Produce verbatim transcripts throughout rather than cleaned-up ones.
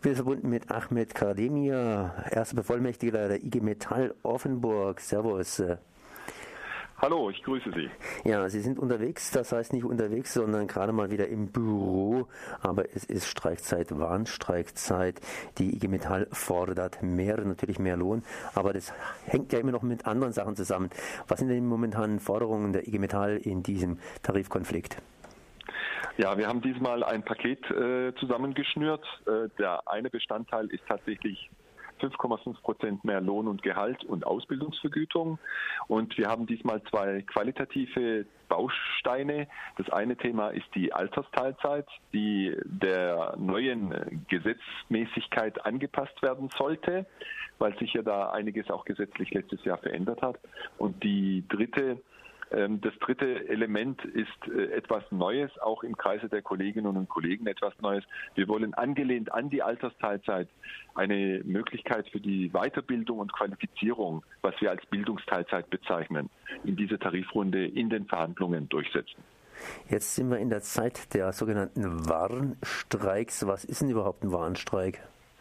bin verbunden mit Ahmed Kardemir, erster Bevollmächtigter der I G Metall Offenburg. Servus. Hallo, ich grüße Sie. Ja, Sie sind unterwegs, das heißt nicht unterwegs, sondern gerade mal wieder im Büro, aber es ist Streikzeit, Warnstreikzeit. Die I G Metall fordert mehr, natürlich mehr Lohn, aber das hängt ja immer noch mit anderen Sachen zusammen. Was sind denn die momentanen Forderungen der I G Metall in diesem Tarifkonflikt? Ja, wir haben diesmal ein Paket äh, zusammengeschnürt. Äh, der eine Bestandteil ist tatsächlich fünf Komma fünf Prozent mehr Lohn und Gehalt und Ausbildungsvergütung. Und wir haben diesmal zwei qualitative Bausteine. Das eine Thema ist die Altersteilzeit, die der neuen Gesetzmäßigkeit angepasst werden sollte, weil sich ja da einiges auch gesetzlich letztes Jahr verändert hat. Und die dritte Das dritte Element ist etwas Neues, auch im Kreise der Kolleginnen und Kollegen etwas Neues. Wir wollen angelehnt an die Altersteilzeit eine Möglichkeit für die Weiterbildung und Qualifizierung, was wir als Bildungsteilzeit bezeichnen, in dieser Tarifrunde in den Verhandlungen durchsetzen. Jetzt sind wir in der Zeit der sogenannten Warnstreiks. Was ist denn überhaupt ein Warnstreik?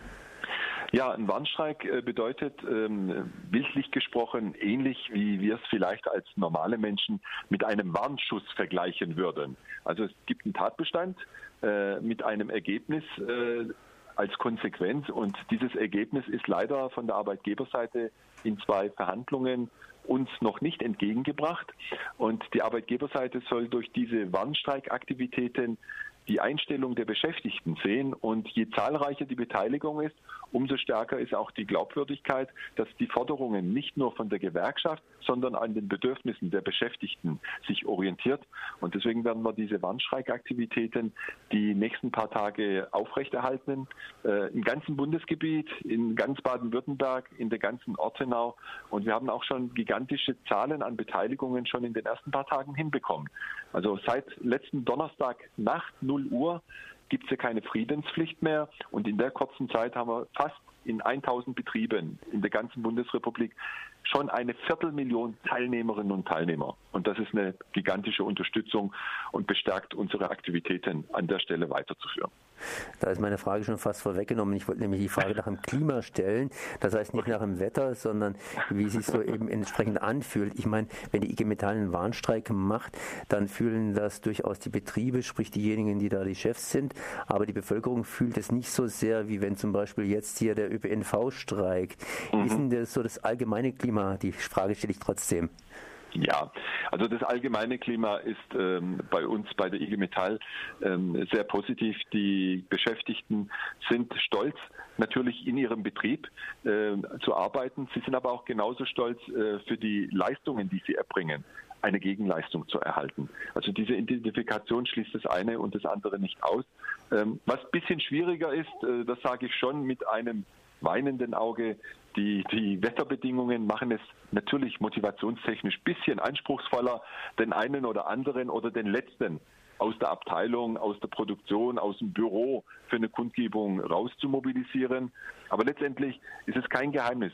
Ja, ein Warnstreik bedeutet, ähm, bildlich gesprochen, ähnlich wie wir es vielleicht als normale Menschen mit einem Warnschuss vergleichen würden. Also es gibt einen Tatbestand äh, mit einem Ergebnis äh, als Konsequenz und dieses Ergebnis ist leider von der Arbeitgeberseite in zwei Verhandlungen uns noch nicht entgegengebracht. Und die Arbeitgeberseite soll durch diese Warnstreikaktivitäten die Einstellung der Beschäftigten sehen. Und je zahlreicher die Beteiligung ist, umso stärker ist auch die Glaubwürdigkeit, dass die Forderungen nicht nur von der Gewerkschaft, sondern an den Bedürfnissen der Beschäftigten sich orientiert. Und deswegen werden wir diese Warnstreikaktivitäten die nächsten paar Tage aufrechterhalten, äh, im ganzen Bundesgebiet, in ganz Baden-Württemberg, in der ganzen Ortenau. Und wir haben auch schon gigantische Zahlen an Beteiligungen schon in den ersten paar Tagen hinbekommen. Also seit letzten Donnerstag Nacht null Uhr gibt es ja keine Friedenspflicht mehr und in der kurzen Zeit haben wir fast in tausend Betrieben in der ganzen Bundesrepublik schon eine Viertelmillion Teilnehmerinnen und Teilnehmer. Und das ist eine gigantische Unterstützung und bestärkt unsere Aktivitäten an der Stelle weiterzuführen. Da ist meine Frage schon fast vorweggenommen. Ich wollte nämlich die Frage nach dem Klima stellen. Das heißt nicht nach dem Wetter, sondern wie es sich so eben entsprechend anfühlt. Ich meine, wenn die I G Metall einen Warnstreik macht, dann fühlen das durchaus die Betriebe, sprich diejenigen, die da die Chefs sind. Aber die Bevölkerung fühlt es nicht so sehr, wie wenn zum Beispiel jetzt hier der Ö P N V streikt. Mhm. Wie ist denn das so das allgemeine Klima? Die Frage stelle ich trotzdem. Ja, also das allgemeine Klima ist ähm, bei uns bei der I G Metall ähm, sehr positiv. Die Beschäftigten sind stolz, natürlich in ihrem Betrieb äh, zu arbeiten. Sie sind aber auch genauso stolz äh, für die Leistungen, die sie erbringen, eine Gegenleistung zu erhalten. Also diese Identifikation schließt das eine und das andere nicht aus. Ähm, was ein bisschen schwieriger ist, äh, das sage ich schon mit einem weinenden Auge, die, die Wetterbedingungen machen es natürlich motivationstechnisch ein bisschen anspruchsvoller, den einen oder anderen oder den letzten aus der Abteilung, aus der Produktion, aus dem Büro für eine Kundgebung rauszumobilisieren. Aber letztendlich ist es kein Geheimnis.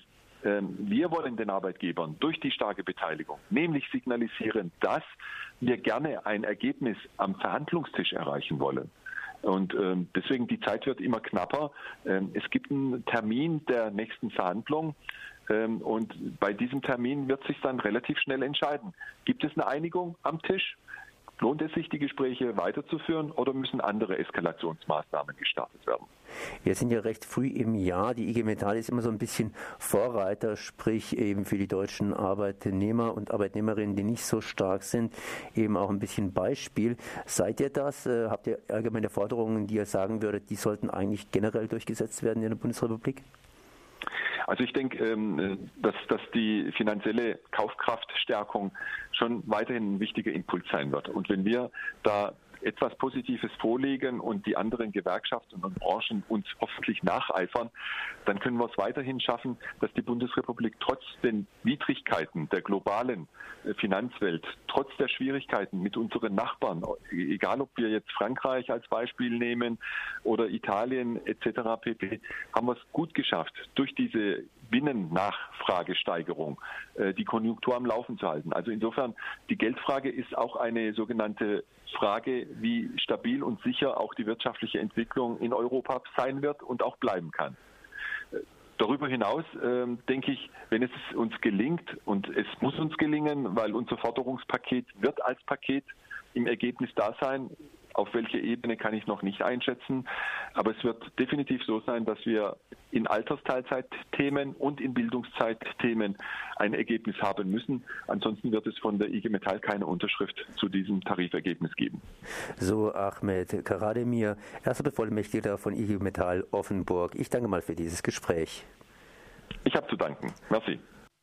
Wir wollen den Arbeitgebern durch die starke Beteiligung nämlich signalisieren, dass wir gerne ein Ergebnis am Verhandlungstisch erreichen wollen. Und ähm, deswegen, die Zeit wird immer knapper. Ähm, es gibt einen Termin der nächsten Verhandlung ähm, und bei diesem Termin wird sich dann relativ schnell entscheiden. Gibt es eine Einigung am Tisch? Lohnt es sich, die Gespräche weiterzuführen oder müssen andere Eskalationsmaßnahmen gestartet werden? Wir sind ja recht früh im Jahr. Die I G Metall ist immer so ein bisschen Vorreiter, sprich eben für die deutschen Arbeitnehmer und Arbeitnehmerinnen, die nicht so stark sind, eben auch ein bisschen Beispiel. Seid ihr das? Habt ihr allgemeine Forderungen, die ihr sagen würdet, die sollten eigentlich generell durchgesetzt werden in der Bundesrepublik? Also ich denke, dass, dass die finanzielle Kaufkraftstärkung schon weiterhin ein wichtiger Impuls sein wird. Und wenn wir da etwas Positives vorlegen und die anderen Gewerkschaften und Branchen uns hoffentlich nacheifern, dann können wir es weiterhin schaffen, dass die Bundesrepublik trotz den Widrigkeiten der globalen Finanzwelt, trotz der Schwierigkeiten mit unseren Nachbarn, egal ob wir jetzt Frankreich als Beispiel nehmen oder Italien et cetera pp., haben wir es gut geschafft, durch diese Binnennachfragesteigerung, die Konjunktur am Laufen zu halten. Also insofern, die Geldfrage ist auch eine sogenannte Frage, wie stabil und sicher auch die wirtschaftliche Entwicklung in Europa sein wird und auch bleiben kann. Darüber hinaus äh, denke ich, wenn es uns gelingt, und es muss uns gelingen, weil unser Forderungspaket wird als Paket im Ergebnis da sein. Auf welcher Ebene kann ich noch nicht einschätzen. Aber es wird definitiv so sein, dass wir in Altersteilzeitthemen und in Bildungszeitthemen ein Ergebnis haben müssen. Ansonsten wird es von der I G Metall keine Unterschrift zu diesem Tarifergebnis geben. So Ahmed Karademir, erster Bevollmächtigter von I G Metall Offenburg. Ich danke mal für dieses Gespräch. Ich habe zu danken. Merci.